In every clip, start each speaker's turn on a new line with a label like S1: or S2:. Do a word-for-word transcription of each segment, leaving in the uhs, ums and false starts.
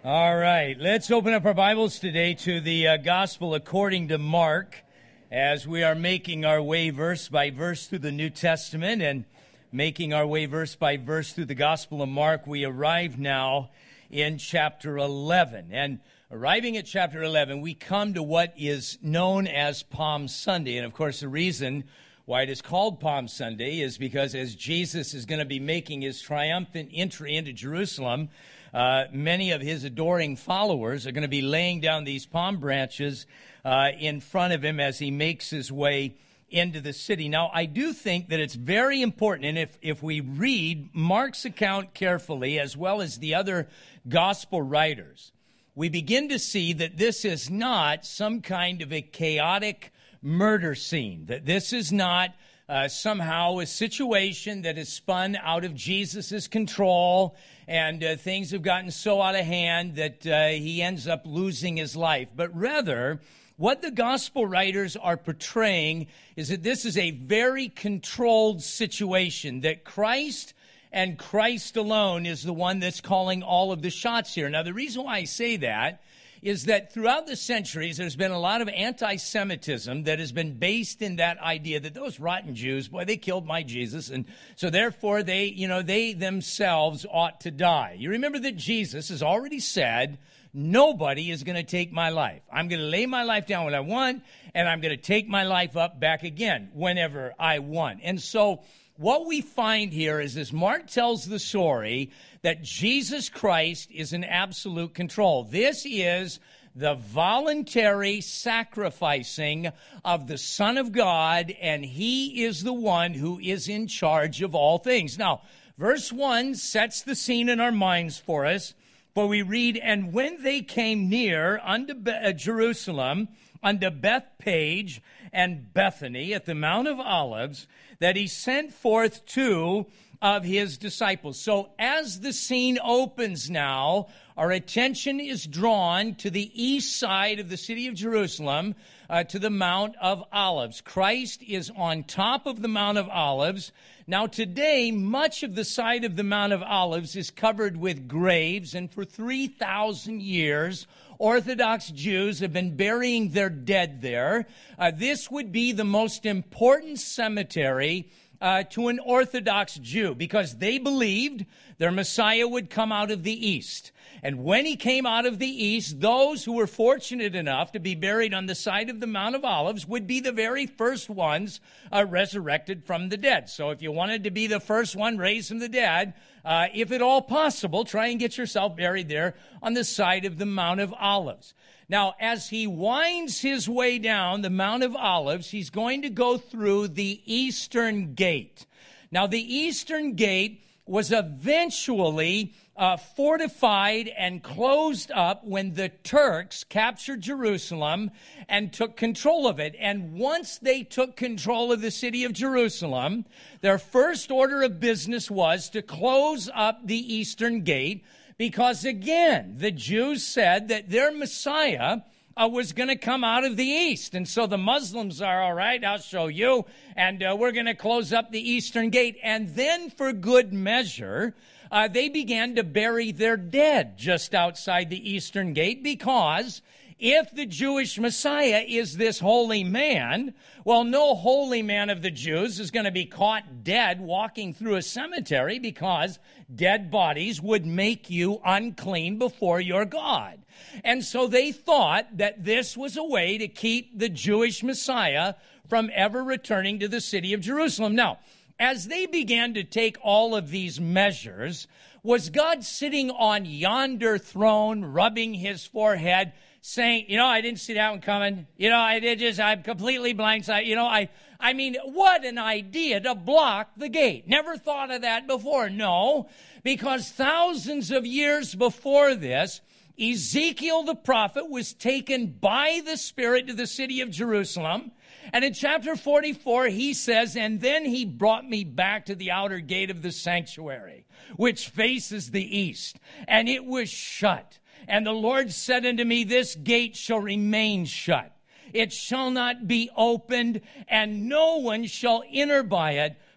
S1: All right, let's open up our Bibles today to the uh, Gospel according to Mark, as we are making our way verse by verse through the New Testament and making our way verse by verse through the Gospel of Mark. We arrive now in chapter eleven, and arriving at chapter eleven, we come to what is known as Palm Sunday, and of course the reason why it is called Palm Sunday is because as Jesus is going to be making his triumphant entry into Jerusalem, Uh, many of his adoring followers are going to be laying down these palm branches uh, in front of him as he makes his way into the city. Now, I do think that it's very important, and if, if we read Mark's account carefully, as well as the other gospel writers, we begin to see that this is not some kind of a chaotic murder scene, that this is not Uh, somehow a situation that is spun out of Jesus' control and uh, things have gotten so out of hand that uh, he ends up losing his life. But rather, what the gospel writers are portraying is that this is a very controlled situation, that Christ and Christ alone is the one that's calling all of the shots here. Now, the reason why I say that is that throughout the centuries, there's been a lot of anti-Semitism that has been based in that idea that those rotten Jews, boy, they killed my Jesus, and so therefore they, you know, they themselves ought to die. You remember that Jesus has already said, nobody is going to take my life. I'm going to lay my life down when I want, and I'm going to take my life up back again whenever I want. And so what we find here is as Mark tells the story that Jesus Christ is in absolute control. This is the voluntary sacrificing of the Son of God, and he is the one who is in charge of all things. Now, verse one sets the scene in our minds for us, for we read, "And when they came near unto Be- uh, Jerusalem, unto Bethpage and Bethany at the Mount of Olives, that he sent forth two of his disciples." So as the scene opens now, our attention is drawn to the east side of the city of Jerusalem, uh, to the Mount of Olives. Christ is on top of the Mount of Olives. Now today, much of the side of the Mount of Olives is covered with graves, and for three thousand years, Orthodox Jews have been burying their dead there. Uh, this would be the most important cemetery uh, to an Orthodox Jew, because they believed their Messiah would come out of the east. And when he came out of the east, those who were fortunate enough to be buried on the side of the Mount of Olives would be the very first ones uh, resurrected from the dead. So if you wanted to be the first one raised from the dead, uh, if at all possible, try and get yourself buried there on the side of the Mount of Olives. Now, as he winds his way down the Mount of Olives, he's going to go through the eastern gate. Now, the eastern gate was eventually uh, fortified and closed up when the Turks captured Jerusalem and took control of it. And once they took control of the city of Jerusalem, their first order of business was to close up the eastern gate, because, again, the Jews said that their Messiah uh, was going to come out of the east. And so the Muslims are, all right, I'll show you, and uh, we're going to close up the eastern gate. And then, for good measure, uh, they began to bury their dead just outside the eastern gate, because if the Jewish Messiah is this holy man, well, no holy man of the Jews is going to be caught dead walking through a cemetery, because dead bodies would make you unclean before your God. And so they thought that this was a way to keep the Jewish Messiah from ever returning to the city of Jerusalem. Now, as they began to take all of these measures, was God sitting on yonder throne, rubbing his forehead, saying, you know, I didn't see that one coming. You know, I did just, I'm completely blindsided. You know, I, I mean, what an idea to block the gate. Never thought of that before. No, because thousands of years before this, Ezekiel the prophet was taken by the Spirit to the city of Jerusalem. And in chapter forty-four, he says, "And then he brought me back to the outer gate of the sanctuary, which faces the east, and it was shut. And the Lord said unto me, This gate shall remain shut. It shall not be opened, and no one shall enter by it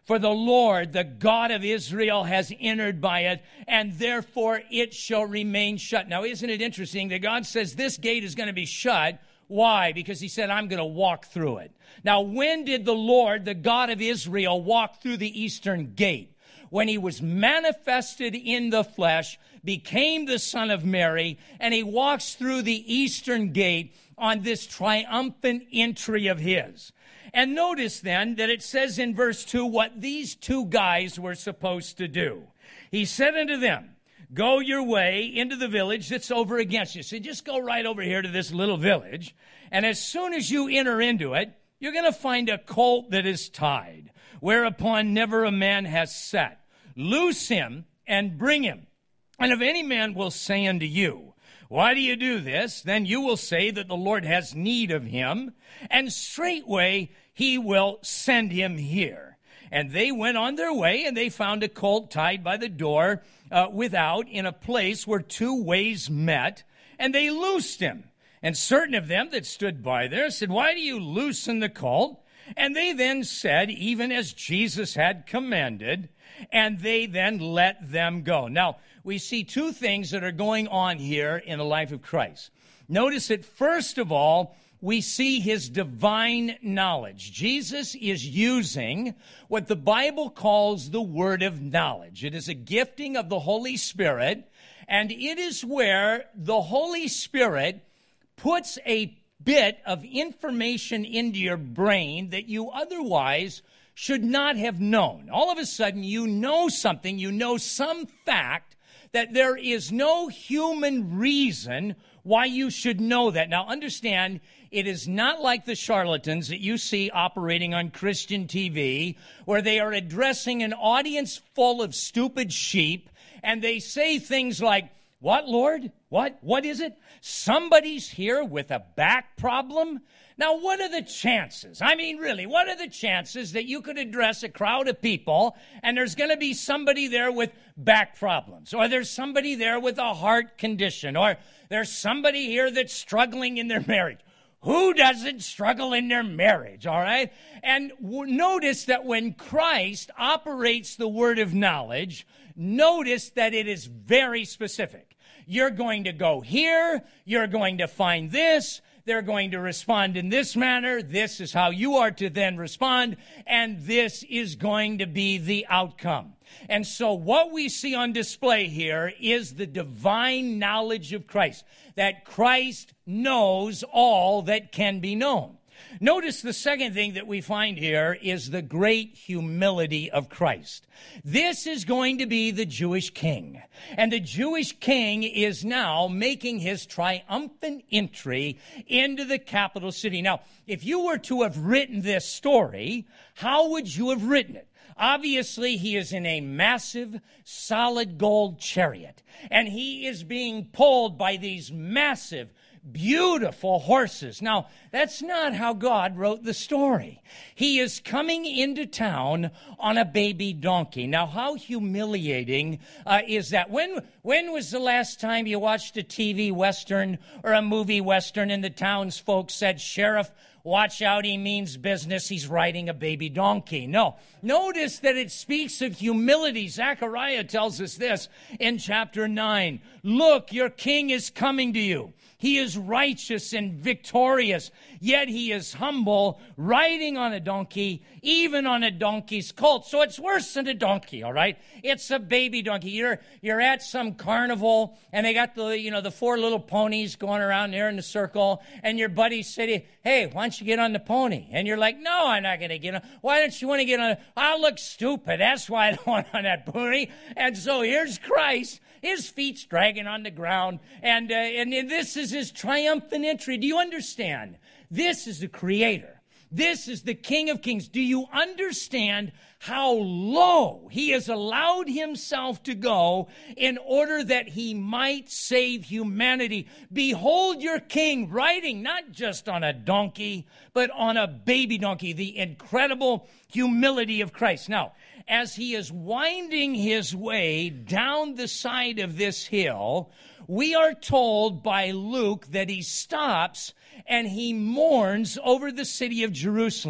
S1: For the Lord, the God of Israel, has entered by it, and therefore it shall remain shut. Now, isn't it interesting that God says this gate is going to be shut? Why? Because he said, I'm going to walk through it. Now, when did the Lord, the God of Israel, walk through the eastern gate? When he was manifested in the flesh, became the Son of Mary, and he walks through the eastern gate on this triumphant entry of his. And notice then that it says in verse two what these two guys were supposed to do. He said unto them, go your way into the village that's over against you. So just go right over here to this little village. And as soon as you enter into it, you're going to find a colt that is tied, whereupon never a man has sat. Loose him and bring him. And if any man will say unto you, why do you do this? Then you will say that the Lord has need of him, and straightway he will send him here. And they went on their way, and they found a colt tied by the door uh, without, in a place where two ways met, and they loosed him. And certain of them that stood by there said, why do you loosen the colt? And they then said, even as Jesus had commanded, and they then let them go. Now, we see two things that are going on here in the life of Christ. Notice that, first of all, we see his divine knowledge. Jesus is using what the Bible calls the word of knowledge. It is a gifting of the Holy Spirit, and it is where the Holy Spirit puts a bit of information into your brain that you otherwise should not have known. All of a sudden, you know something, you know some fact that there is no human reason why you should know that. Now, understand, it is not like the charlatans that you see operating on Christian T V, where they are addressing an audience full of stupid sheep, and they say things like, what, Lord? What? What is it? Somebody's here with a back problem? Now, what are the chances? I mean, really, what are the chances that you could address a crowd of people and there's going to be somebody there with back problems, or there's somebody there with a heart condition, or there's somebody here that's struggling in their marriage? Who doesn't struggle in their marriage, all right? And w- notice that when Christ operates the word of knowledge, notice that it is very specific. You're going to go here, you're going to find this, they're going to respond in this manner, this is how you are to then respond, and this is going to be the outcome. And so what we see on display here is the divine knowledge of Christ, that Christ knows all that can be known. Notice the second thing that we find here is the great humility of Christ. This is going to be the Jewish king. And the Jewish king is now making his triumphant entry into the capital city. Now, if you were to have written this story, how would you have written it? Obviously, he is in a massive, solid gold chariot, and he is being pulled by these massive, beautiful horses. Now, that's not how God wrote the story. He is coming into town on a baby donkey. Now, how humiliating uh, is that? When, when was the last time you watched a T V Western or a movie Western and the townsfolk said, Sheriff, watch out, he means business, he's riding a baby donkey? No. Notice that it speaks of humility. Zechariah tells us this in chapter nine. Look, your king is coming to you. He is righteous and victorious, yet he is humble, riding on a donkey, even on a donkey's colt. So it's worse than a donkey, all right? It's a baby donkey. You're you're at some carnival, and they got the, you know, the four little ponies going around there in the circle, and your buddy said, hey, why don't you get on the pony? And you're like, no, I'm not going to get on. Why don't you want to get on? I'll look stupid. That's why I don't want on that pony. And so here's Christ. His feet's dragging on the ground, and uh, and this is his triumphant entry. Do you understand? This is the Creator. This is the King of Kings. Do you understand how low he has allowed himself to go in order that he might save humanity? Behold your King riding not just on a donkey, but on a baby donkey. The incredible humility of Christ. Now, as he is winding his way down the side of this hill, we are told by Luke that he stops and he mourns over the city of Jerusalem.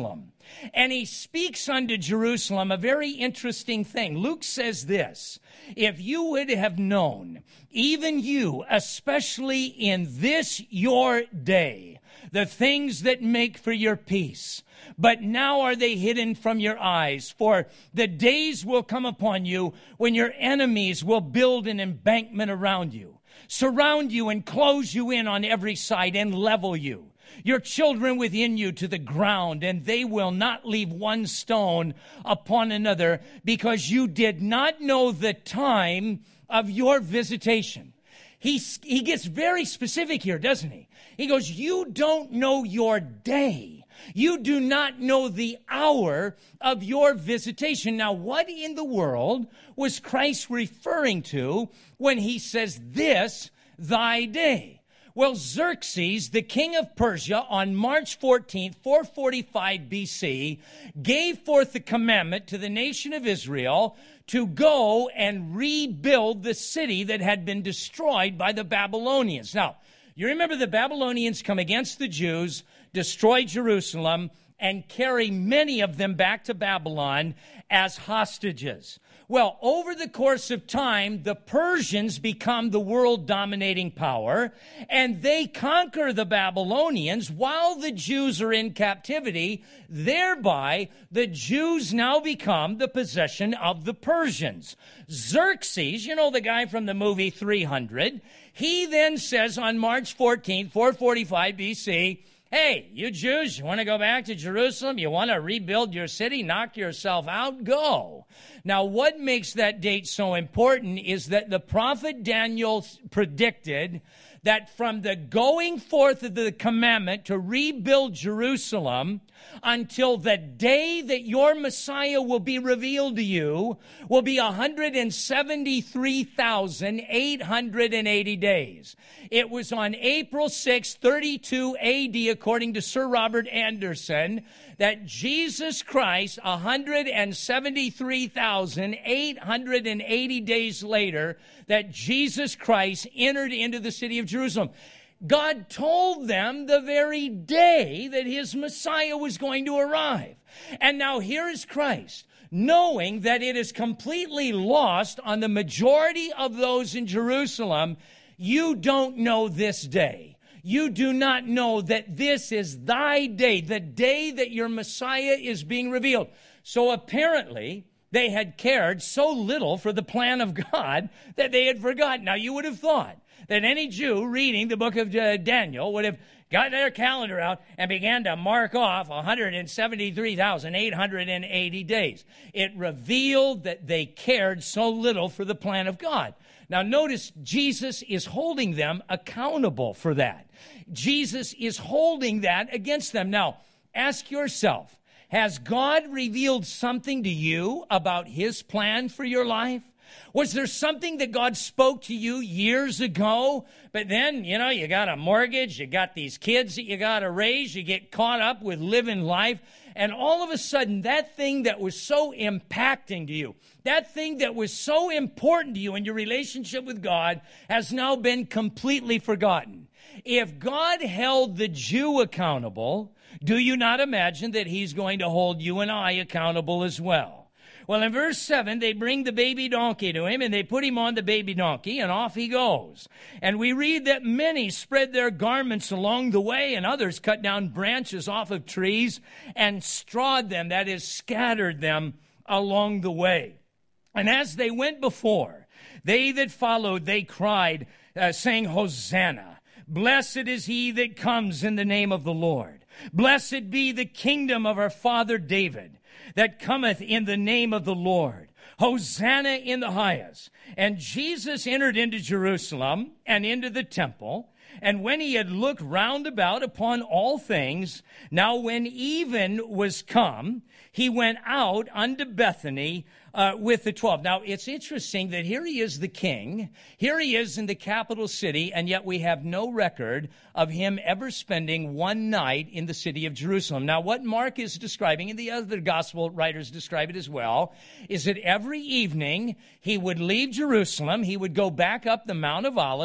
S1: And he speaks unto Jerusalem a very interesting thing. Luke says this, if you would have known, even you, especially in this your day, the things that make for your peace, but now are they hidden from your eyes. For the days will come upon you when your enemies will build an embankment around you, surround you and close you in on every side and level you, your children within you to the ground, and they will not leave one stone upon another, because you did not know the time of your visitation. He, he gets very specific here, doesn't he? He goes, you don't know your day. You do not know the hour of your visitation. Now, what in the world was Christ referring to when he says, this thy day? Well, Xerxes, the king of Persia, on March fourteenth, four forty-five B C, gave forth the commandment to the nation of Israel to go and rebuild the city that had been destroyed by the Babylonians. Now, you remember the Babylonians come against the Jews, destroy Jerusalem, and carry many of them back to Babylon as hostages. Well, over the course of time, the Persians become the world-dominating power, and they conquer the Babylonians while the Jews are in captivity. Thereby, the Jews now become the possession of the Persians. Xerxes, you know the guy from the movie three hundred, he then says on March fourteenth, four forty-five B C, hey, you Jews, you want to go back to Jerusalem? You want to rebuild your city? Knock yourself out? Go. Now, what makes that date so important is that the prophet Daniel predicted that from the going forth of the commandment to rebuild Jerusalem until the day that your Messiah will be revealed to you will be one hundred seventy-three thousand eight hundred eighty days. It was on April sixth, thirty-two A D, according to Sir Robert Anderson, that Jesus Christ, one hundred seventy-three thousand eight hundred eighty days later, that Jesus Christ entered into the city of Jerusalem. God told them the very day that his Messiah was going to arrive. And now here is Christ, knowing that it is completely lost on the majority of those in Jerusalem. You don't know this day. You do not know that this is thy day, the day that your Messiah is being revealed. So apparently, they had cared so little for the plan of God that they had forgotten. Now, you would have thought that any Jew reading the book of uh, Daniel would have got their calendar out and began to mark off one hundred seventy-three thousand eight hundred eighty days. It revealed that they cared so little for the plan of God. Now, notice Jesus is holding them accountable for that. Jesus is holding that against them. Now, ask yourself, has God revealed something to you about his plan for your life? Was there something that God spoke to you years ago, but then, you know, you got a mortgage, you got these kids that you got to raise, you get caught up with living life, and all of a sudden that thing that was so impacting to you, that thing that was so important to you in your relationship with God has now been completely forgotten. If God held the Jew accountable, do you not imagine that he's going to hold you and I accountable as well? Well, in verse seven, they bring the baby donkey to him, and they put him on the baby donkey, and off he goes. And we read that many spread their garments along the way, and others cut down branches off of trees and strawed them, that is, scattered them along the way. And as they went before, they that followed, they cried, uh, saying, Hosanna! Blessed is he that comes in the name of the Lord. Blessed be the kingdom of our father David, that cometh in the name of the Lord. Hosanna in the highest. And Jesus entered into Jerusalem and into the temple. And when he had looked round about upon all things, now when even was come, he went out unto Bethany uh, with the twelve. Now, it's interesting that here he is the king. Here he is in the capital city, and yet we have no record of him ever spending one night in the city of Jerusalem. Now, what Mark is describing, and the other gospel writers describe it as well, is that every evening he would leave Jerusalem, he would go back up the Mount of Olives,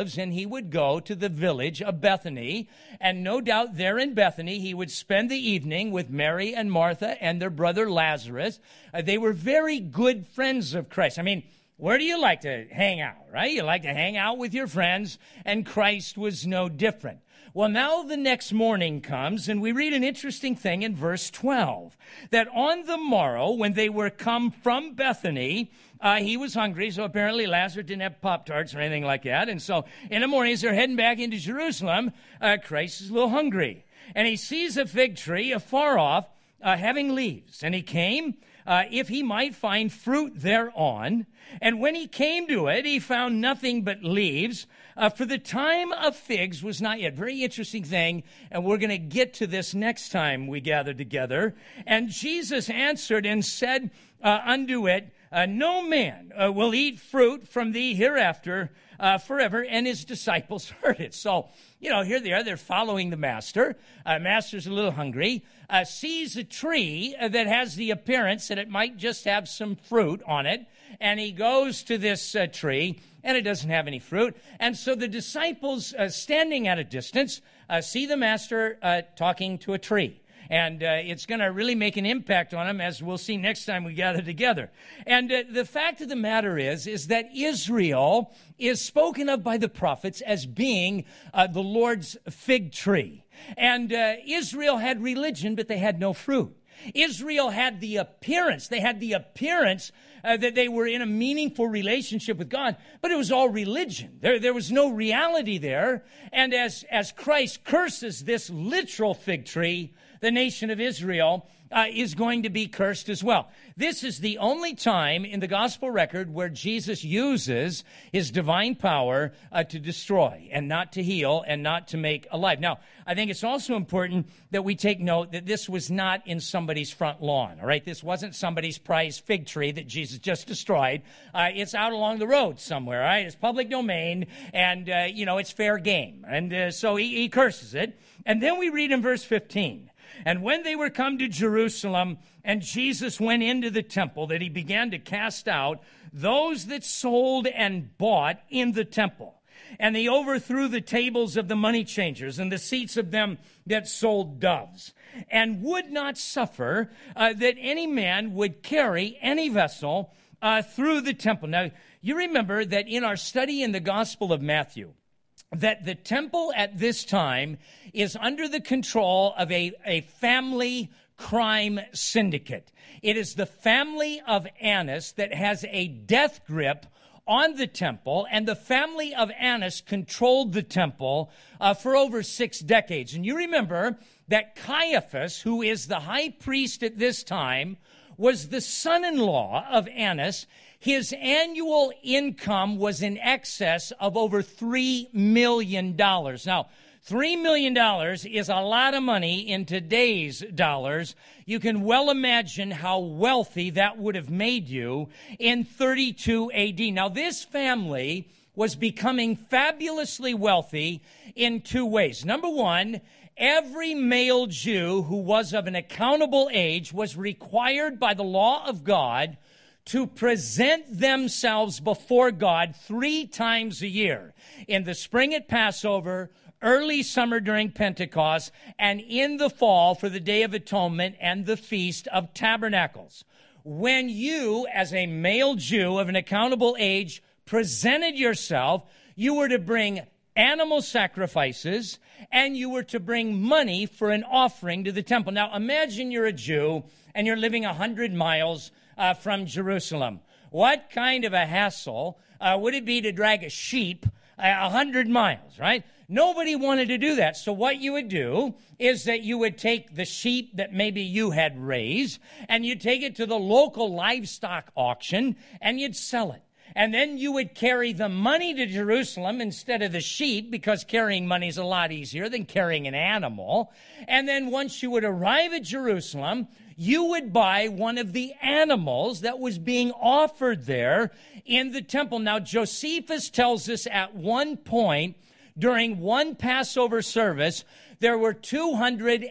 S1: rose and he would go to the village of Bethany. And no doubt there in Bethany, he would spend the evening with Mary and Martha and their brother Lazarus. Uh, they were very good friends of Christ. I mean, where do you like to hang out, right? You like to hang out with your friends, and Christ was no different. Well, now the next morning comes, and we read an interesting thing in verse twelve, that on the morrow, when they were come from Bethany, uh, he was hungry, so apparently Lazarus didn't have Pop-Tarts or anything like that, and so in the morning, as they're heading back into Jerusalem, uh, Christ is a little hungry, and he sees a fig tree afar off, uh, having leaves, and he came, uh, if he might find fruit thereon, and when he came to it, he found nothing but leaves, uh, for the time of figs was not yet. Very interesting thing, and we're going to get to this next time we gather together. And Jesus answered and said uh, unto it, uh, No man uh, will eat fruit from thee hereafter uh, forever. And his disciples heard it. So, you know, here they are. They're following the master. Uh, master's a little hungry. Uh, sees a tree uh, that has the appearance that it might just have some fruit on it. And he goes to this uh, tree, and it doesn't have any fruit. And so the disciples, uh, standing at a distance, uh, see the master uh, talking to a tree. And uh, it's going to really make an impact on them, as we'll see next time we gather together. And uh, the fact of the matter is, is that Israel is spoken of by the prophets as being uh, the Lord's fig tree. And uh, Israel had religion, but they had no fruit. Israel had the appearance, they had the appearance uh, that they were in a meaningful relationship with God, but it was all religion. There, there was no reality there. And as, as Christ curses this literal fig tree, the nation of Israel uh, is going to be cursed as well. This is the only time in the gospel record where Jesus uses his divine power uh, to destroy and not to heal and not to make alive. Now, I think it's also important that we take note that this was not in somebody's front lawn, all right? This wasn't somebody's prized fig tree that Jesus just destroyed. Uh, it's out along the road somewhere, all right? It's public domain, and, uh, you know, it's fair game. And uh, so he, he curses it. And then we read in verse fifteen, And when they were come to Jerusalem, and Jesus went into the temple, that he began to cast out those that sold and bought in the temple. And he overthrew the tables of the money changers and the seats of them that sold doves, and would not suffer uh, that any man would carry any vessel uh, through the temple. Now, you remember that in our study in the Gospel of Matthew, that the temple at this time is under the control of a, a family crime syndicate. It is the family of Annas that has a death grip on the temple, and the family of Annas controlled the temple uh, for over six decades. And you remember that Caiaphas, who is the high priest at this time, was the son-in-law of Annas. His annual income was in excess of over three million dollars. Now, three million dollars is a lot of money in today's dollars. You can well imagine how wealthy that would have made you in thirty-two A D. Now, this family was becoming fabulously wealthy in two ways. Number one, every male Jew who was of an accountable age was required by the law of God to present themselves before God three times a year. In the spring at Passover, early summer during Pentecost, and in the fall for the Day of Atonement and the Feast of Tabernacles. When you, as a male Jew of an accountable age, presented yourself, you were to bring animal sacrifices, and you were to bring money for an offering to the temple. Now, imagine you're a Jew, and you're living a hundred miles uh, from Jerusalem. What kind of a hassle uh, would it be to drag a sheep a hundred miles, right? Nobody wanted to do that. So what you would do is that you would take the sheep that maybe you had raised, and you'd take it to the local livestock auction, and you'd sell it. And then you would carry the money to Jerusalem instead of the sheep, because carrying money is a lot easier than carrying an animal. And then once you would arrive at Jerusalem, you would buy one of the animals that was being offered there in the temple. Now, Josephus tells us at one point during one Passover service, there were two hundred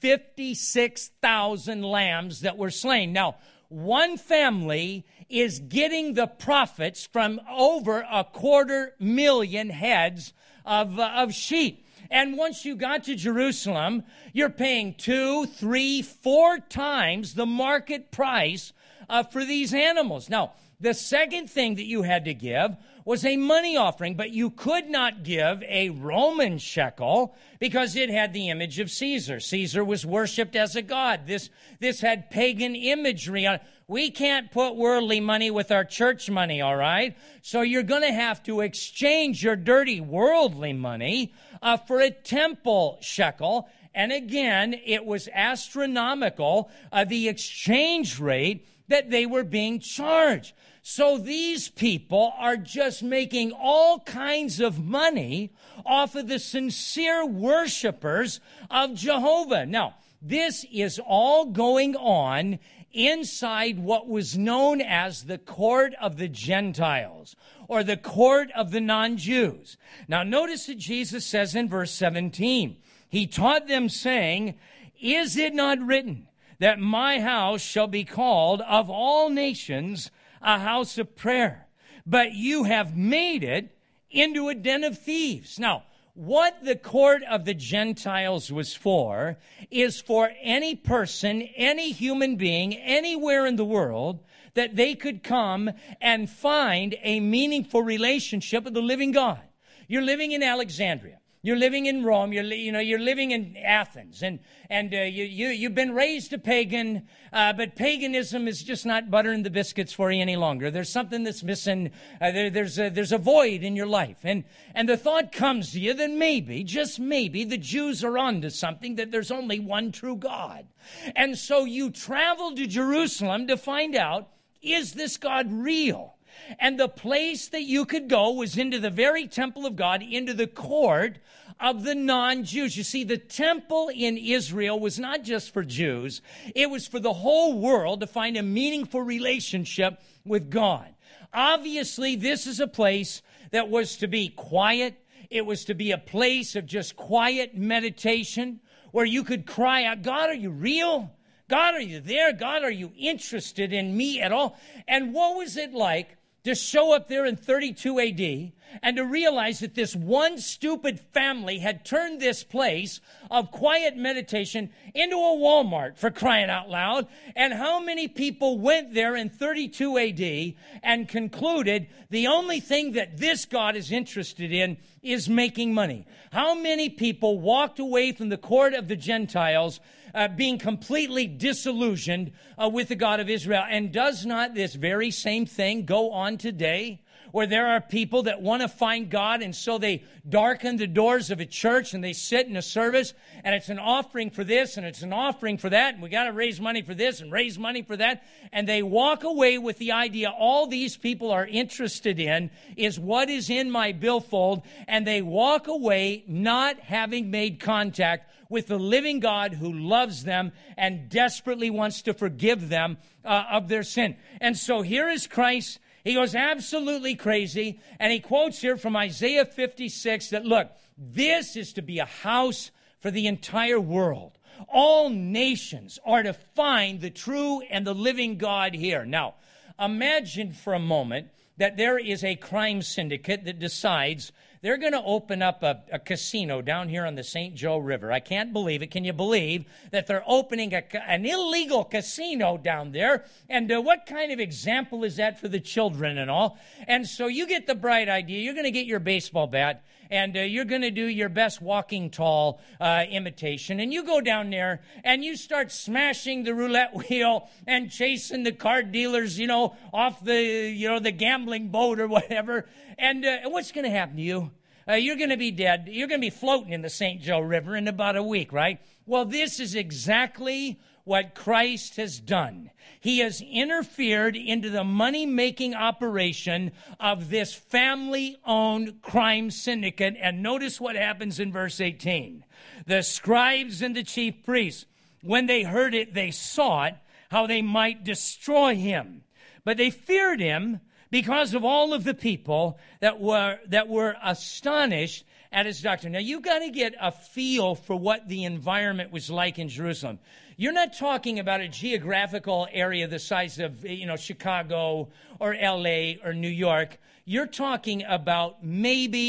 S1: fifty-six thousand lambs that were slain. Now, one family is getting the profits from over a quarter million heads of, uh, of sheep. And once you got to Jerusalem, you're paying two, three, four times the market price uh, for these animals. Now, the second thing that you had to give was a money offering, but you could not give a Roman shekel because it had the image of Caesar. Caesar was worshipped as a god. This, this had pagan imagery on it. We can't put worldly money with our church money, all right? So you're going to have to exchange your dirty worldly money uh, for a temple shekel. And again, it was astronomical, uh, the exchange rate that they were being charged. So these people are just making all kinds of money off of the sincere worshipers of Jehovah. Now, this is all going on inside what was known as the court of the Gentiles, or the court of the non-Jews. Now, notice that Jesus says in verse seventeen, he taught them saying, "Is it not written that my house shall be called of all nations a house of prayer, but you have made it into a den of thieves." Now, what the court of the Gentiles was for is for any person, any human being, anywhere in the world, that they could come and find a meaningful relationship with the living God. You're living in Alexandria. You're living in Rome. You're, you know, you're living in Athens, and and uh, you you you've been raised a pagan, uh, but paganism is just not buttering the biscuits for you any longer. There's something that's missing. Uh, there, there's a, there's a void in your life, and and the thought comes to you that maybe, just maybe, the Jews are onto something, that there's only one true God, and so you travel to Jerusalem to find out, is this God real? And the place that you could go was into the very temple of God, into the court of the non-Jews. You see, the temple in Israel was not just for Jews. It was for the whole world to find a meaningful relationship with God. Obviously, this is a place that was to be quiet. It was to be a place of just quiet meditation where you could cry out, "God, are you real? God, are you there? God, are you interested in me at all?" And what was it like to show up there in thirty-two A D and to realize that this one stupid family had turned this place of quiet meditation into a Walmart, for crying out loud? And how many people went there in thirty-two A D and concluded the only thing that this God is interested in is making money? How many people walked away from the court of the Gentiles Uh, being completely disillusioned uh, with the God of Israel? And does not this very same thing go on today, where there are people that want to find God, and so they darken the doors of a church and they sit in a service, and it's an offering for this and it's an offering for that, and we got to raise money for this and raise money for that, and they walk away with the idea all these people are interested in is what is in my billfold, and they walk away not having made contact with the living God who loves them and desperately wants to forgive them uh, of their sin. And so here is Christ. He goes absolutely crazy, and he quotes here from Isaiah fifty-six that, look, this is to be a house for the entire world. All nations are to find the true and the living God here. Now, imagine for a moment that there is a crime syndicate that decides they're going to open up a, a casino down here on the Saint Joe River. I can't believe it. Can you believe that they're opening a, an illegal casino down there? And uh, what kind of example is that for the children and all? And so you get the bright idea. You're going to get your baseball bat, and uh, you're going to do your best walking tall uh, imitation. And you go down there, and you start smashing the roulette wheel and chasing the card dealers, you know, off the, you know, the gambling boat or whatever. And uh, what's going to happen to you? Uh, you're going to be dead. You're going to be floating in the Saint Joe River in about a week, right? Well, this is exactly what Christ has done. He has interfered into the money-making operation of this family-owned crime syndicate. And notice what happens in verse eighteen. The scribes and the chief priests, when they heard it, they sought how they might destroy him. But they feared him because of all of the people that were that were astonished at his doctrine. Now, you got to get a feel for what the environment was like in Jerusalem. You're not talking about a geographical area the size of, you know, Chicago or L A or New York. You're talking about maybe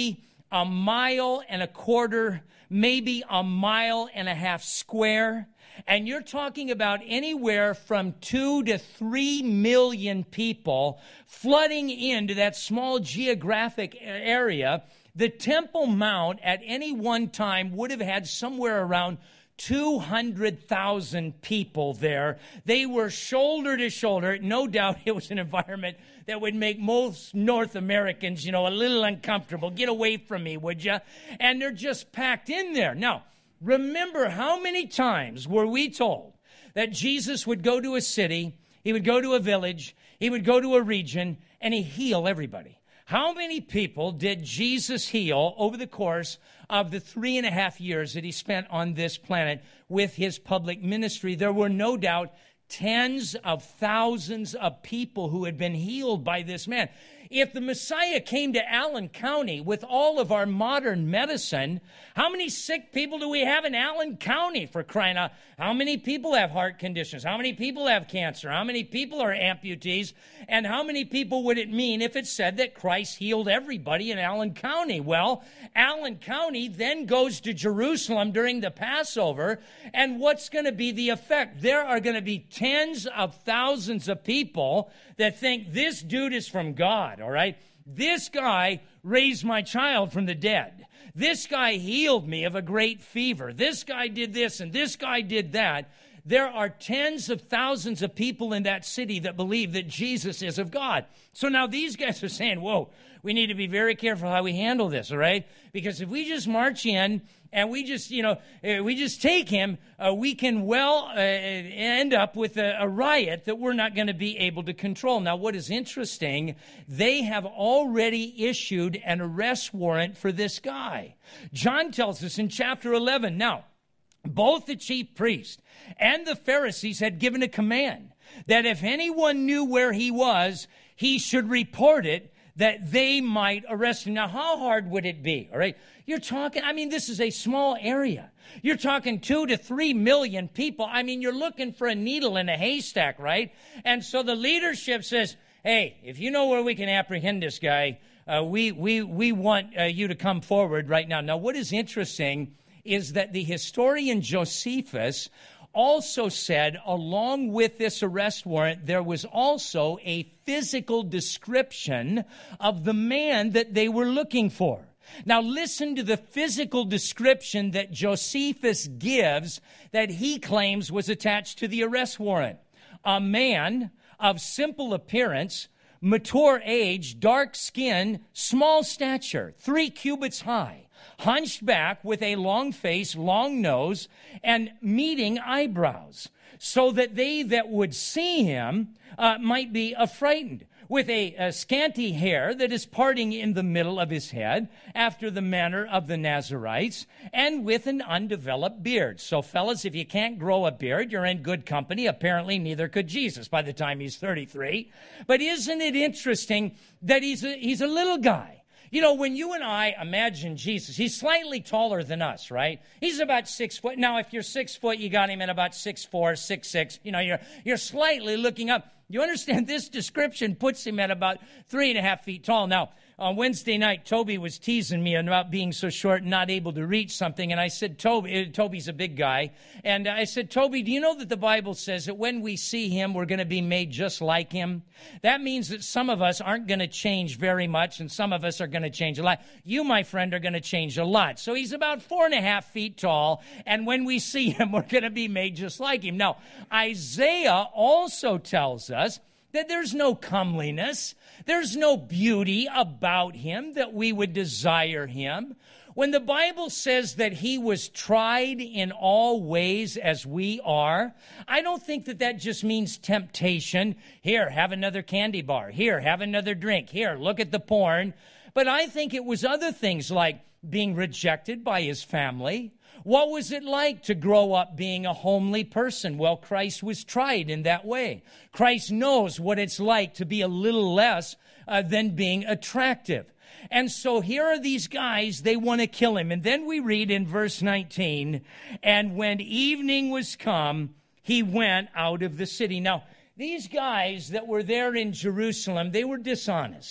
S1: a mile and a quarter, maybe a mile and a half square. And you're talking about anywhere from two to three million people flooding into that small geographic area. The Temple Mount at any one time would have had somewhere around two hundred thousand people there. They were shoulder to shoulder. No doubt it was an environment that would make most North Americans, you know, a little uncomfortable. Get away from me, would you? And they're just packed in there. Now, remember, how many times were we told that Jesus would go to a city, he would go to a village, he would go to a region, and he'd heal everybody? How many people did Jesus heal over the course of the three and a half years that he spent on this planet with his public ministry? There were no doubt tens of thousands of people who had been healed by this man. If the Messiah came to Allen County with all of our modern medicine, how many sick people do we have in Allen County, for crying out? How many people have heart conditions? How many people have cancer? How many people are amputees? And how many people would it mean if it said that Christ healed everybody in Allen County? Well, Allen County then goes to Jerusalem during the Passover, and what's going to be the effect? There are going to be tens of thousands of people that think this dude is from God, all right? This guy raised my child from the dead. This guy healed me of a great fever. This guy did this and this guy did that. There are tens of thousands of people in that city that believe that Jesus is of God. So now these guys are saying, whoa, we need to be very careful how we handle this, all right? Because if we just march in and we just, you know, uh, we just take him, uh, we can well uh, end up with a, a riot that we're not going to be able to control. Now, what is interesting, they have already issued an arrest warrant for this guy. John tells us in chapter eleven, now, both the chief priest and the Pharisees had given a command that if anyone knew where he was, he should report it, that they might arrest him. Now, how hard would it be, all right? You're talking, I mean, this is a small area. You're talking two to three million people. I mean, you're looking for a needle in a haystack, right? And so the leadership says, hey, if you know where we can apprehend this guy, uh, we, we, we want uh, you to come forward right now. Now, what is interesting is that the historian Josephus also said, along with this arrest warrant, there was also a physical description of the man that they were looking for. Now listen to the physical description that Josephus gives that he claims was attached to the arrest warrant. A man of simple appearance, mature age, dark skin, small stature, three cubits high, hunched back with a long face, long nose, and meeting eyebrows, so that they that would see him uh, might be affrighted, with a, a scanty hair that is parting in the middle of his head, after the manner of the Nazarites, and with an undeveloped beard. So, fellas, if you can't grow a beard, you're in good company. Apparently, neither could Jesus by the time he's thirty-three. But isn't it interesting that he's a, he's a little guy? You know, when you and I imagine Jesus, he's slightly taller than us, right? He's about six foot. Now, if you're six foot, you got him at about six four, six six. You know, you're you're slightly looking up. You understand this description puts him at about three and a half feet tall. Now, on Wednesday night, Toby was teasing me about being so short and not able to reach something. And I said, Toby, Toby's a big guy. And I said, Toby, do you know that the Bible says that when we see him, we're going to be made just like him? That means that some of us aren't going to change very much, and some of us are going to change a lot. You, my friend, are going to change a lot. So he's about four and a half feet tall. And when we see him, we're going to be made just like him. Now, Isaiah also tells us that there's no comeliness, there's no beauty about him that we would desire him. When the Bible says that he was tried in all ways as we are, I don't think that that just means temptation. Here, have another candy bar. Here, have another drink. Here, look at the porn. But I think it was other things like being rejected by his family. What was it like to grow up being a homely person? Well, Christ was tried in that way. Christ knows what it's like to be a little less uh, than being attractive. And so here are these guys, they want to kill him. And then we read in verse nineteen, and when evening was come, he went out of the city. Now, these guys that were there in Jerusalem, they were dishonest.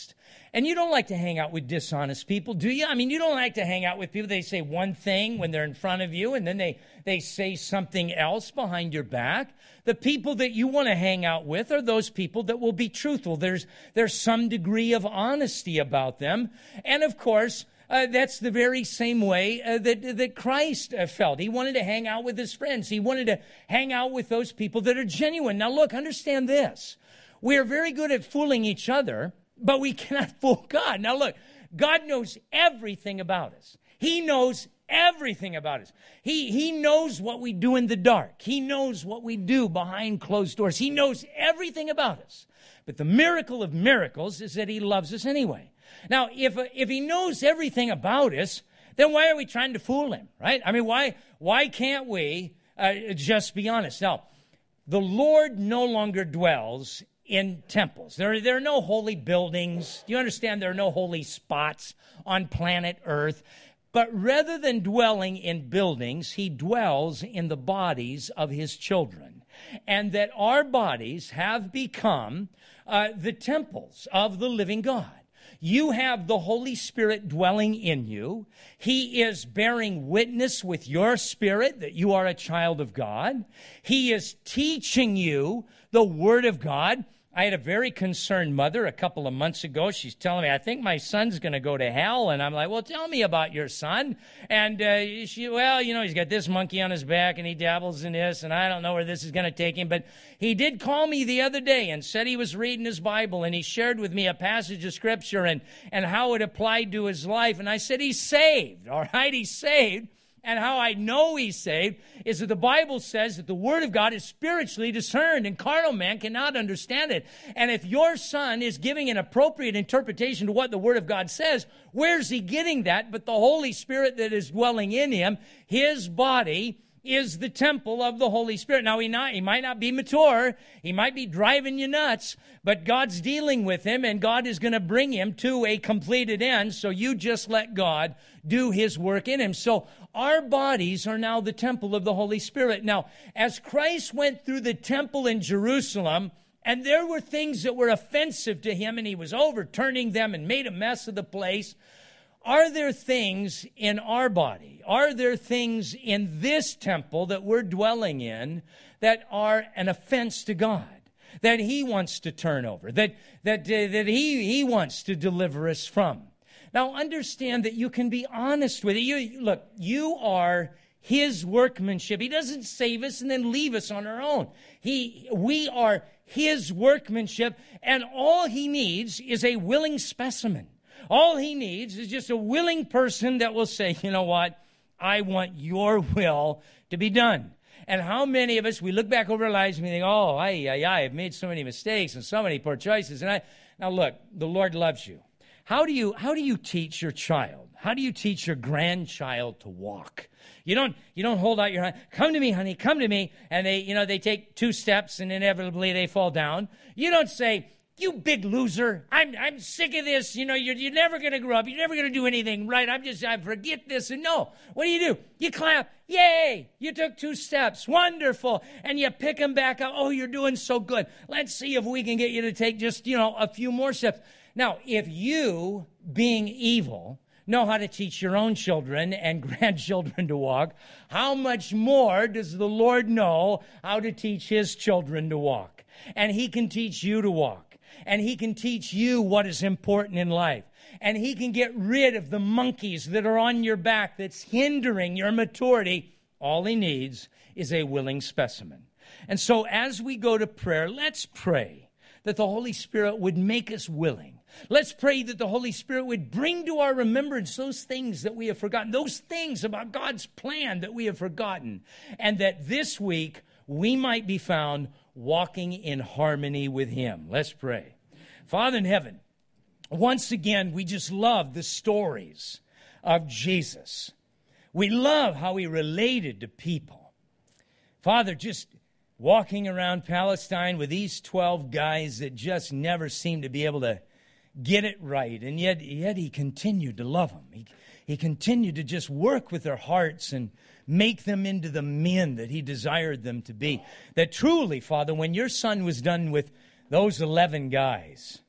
S1: And you don't like to hang out with dishonest people, do you? I mean, you don't like to hang out with people. They say one thing when they're in front of you, and then they, they say something else behind your back. The people that you want to hang out with are those people that will be truthful. There's, there's some degree of honesty about them. And of course, uh, that's the very same way uh, that, that Christ uh, felt. He wanted to hang out with his friends. He wanted to hang out with those people that are genuine. Now look, understand this. We are very good at fooling each other, but we cannot fool God. Now look, God knows everything about us. He knows everything about us. He, he knows what we do in the dark. He knows what we do behind closed doors. He knows everything about us. But the miracle of miracles is that he loves us anyway. Now, if, if he knows everything about us, then why are we trying to fool him, right? I mean, why, why can't we uh, just be honest? Now, the Lord no longer dwells in temples. There, there are no holy buildings. Do you understand? There are no holy spots on planet Earth. But rather than dwelling in buildings, he dwells in the bodies of his children. And that our bodies have become uh, the temples of the living God. You have the Holy Spirit dwelling in you. He is bearing witness with your spirit that you are a child of God. He is teaching you the Word of God. I had a very concerned mother a couple of months ago. She's telling me, I think my son's going to go to hell. And I'm like, well, tell me about your son. And uh, she, well, you know, he's got this monkey on his back and he dabbles in this, and I don't know where this is going to take him. But he did call me the other day and said he was reading his Bible, and he shared with me a passage of Scripture and, and how it applied to his life. And I said, he's saved, all right? He's saved. And how I know he's saved is that the Bible says that the Word of God is spiritually discerned, and carnal man cannot understand it. And if your son is giving an appropriate interpretation to what the Word of God says, where's he getting that? But the Holy Spirit that is dwelling in him, his body is the temple of the Holy Spirit. Now, he, not, he might not be mature. He might be driving you nuts, but God's dealing with him, and God is going to bring him to a completed end. So you just let God do his work in him. So our bodies are now the temple of the Holy Spirit. Now, as Christ went through the temple in Jerusalem, and there were things that were offensive to him, and he was overturning them and made a mess of the place, are there things in our body, are there things in this temple that we're dwelling in that are an offense to God, that he wants to turn over, that, that, uh, that he, he wants to deliver us from? Now, understand that you can be honest with it. You, look, you are his workmanship. He doesn't save us and then leave us on our own. He, we are his workmanship, and all he needs is a willing specimen. All he needs is just a willing person that will say, you know what, I want your will to be done. And how many of us, we look back over our lives and we think, oh, I, I, I have made so many mistakes and so many poor choices. And I, now look, the Lord loves you. How do you, how do you teach your child? How do you teach your grandchild to walk? You don't, you don't hold out your hand. Come to me, honey, come to me. And they, you know, they take two steps and inevitably they fall down. You don't say, you big loser, I'm I'm sick of this. You know, you're, you're never going to grow up. You're never going to do anything right. I'm just, I forget this. And no, what do you do? You clap. Yay, you took two steps. Wonderful. And you pick them back up. Oh, you're doing so good. Let's see if we can get you to take just, you know, a few more steps. Now, if you, being evil, know how to teach your own children and grandchildren to walk, how much more does the Lord know how to teach his children to walk? And he can teach you to walk. And he can teach you what is important in life. And he can get rid of the monkeys that are on your back that's hindering your maturity. All he needs is a willing specimen. And so as we go to prayer, let's pray that the Holy Spirit would make us willing. Let's pray that the Holy Spirit would bring to our remembrance those things that we have forgotten, those things about God's plan that we have forgotten, and that this week we might be found walking in harmony with him. Let's pray. Father in heaven, once again, we just love the stories of Jesus. We love how he related to people. Father, just walking around Palestine with these twelve guys that just never seemed to be able to get it right, and yet, yet he continued to love them. He, he continued to just work with their hearts and make them into the men that he desired them to be. That truly, Father, when your son was done with those eleven guys,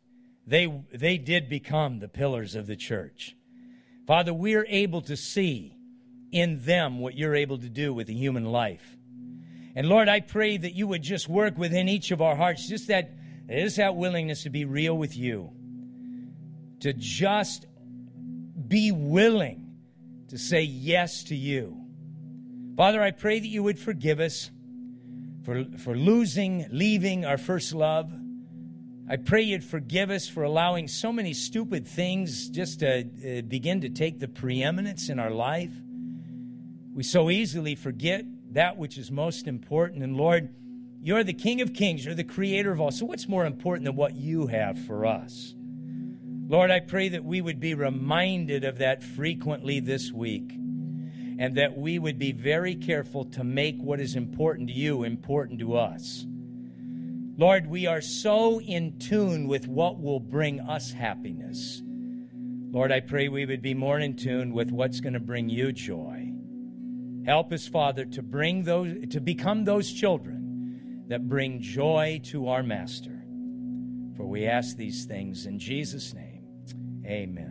S1: they, they did become the pillars of the church. Father, we're able to see in them what you're able to do with the human life. And Lord, I pray that you would just work within each of our hearts, just that, just that willingness to be real with you, to just be willing to say yes to you. Father, I pray that you would forgive us for, for losing, leaving our first love. I pray you'd forgive us for allowing so many stupid things just to uh, begin to take the preeminence in our life. We so easily forget that which is most important. And Lord, you're the King of Kings. You're the creator of all. So what's more important than what you have for us? Lord, I pray that we would be reminded of that frequently this week, and that we would be very careful to make what is important to you important to us. Lord, we are so in tune with what will bring us happiness. Lord, I pray we would be more in tune with what's going to bring you joy. Help us, Father, to bring those, to become those children that bring joy to our Master. For we ask these things in Jesus' name. Amen.